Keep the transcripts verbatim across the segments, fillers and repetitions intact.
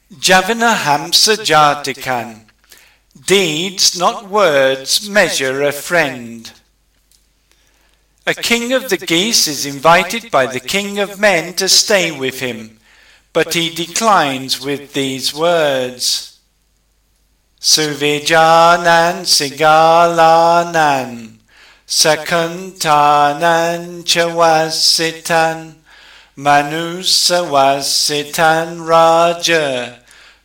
Javana Hamsa Jatikan. Deeds, not words, measure a friend. A king of the geese is invited by the king of men to stay with him, but he declines with these words: Suvijanan sigalanan, sakuntanan chawasitan, manusawasitan raja,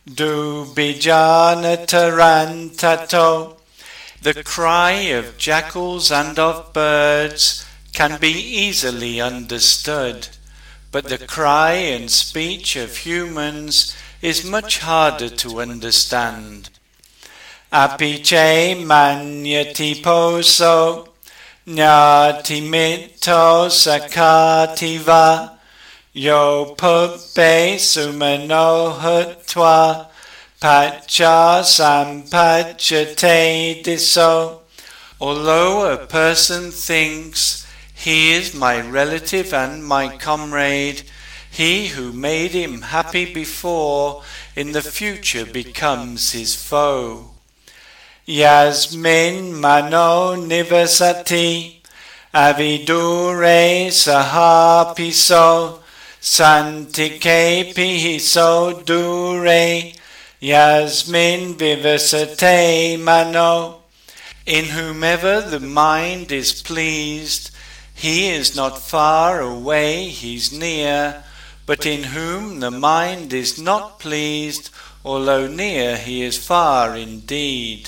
dubijanatarantato. The cry of jackals and of birds can be easily understood, but the cry and speech of humans is much harder to understand. Apiche manyati poso, nyati mito sakativa, yo puppe sumano hutwa, pacha sampachate diso. Although a person thinks he is my relative and my comrade, he who made him happy before in the future becomes his foe. Yasmin mano nivasati, avidure sahapiso, santike pihiso dure, yasmin vivasate mano. In whomever the mind is pleased, he is not far away, he's near, but in whom the mind is not pleased, although near, he is far indeed.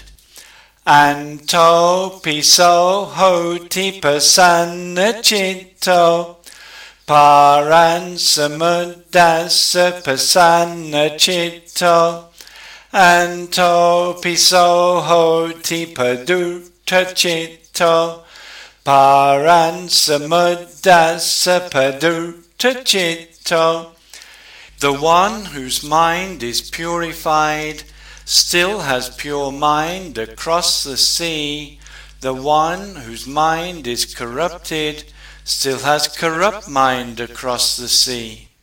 Anto piso hoti pasanna citto, paran samudassa pasanna citto, anto piso hoti padutta citto, paran samudassa padutta citto. The one whose mind is purified still has pure mind across the sea. The one whose mind is corrupted still has corrupt mind across the sea.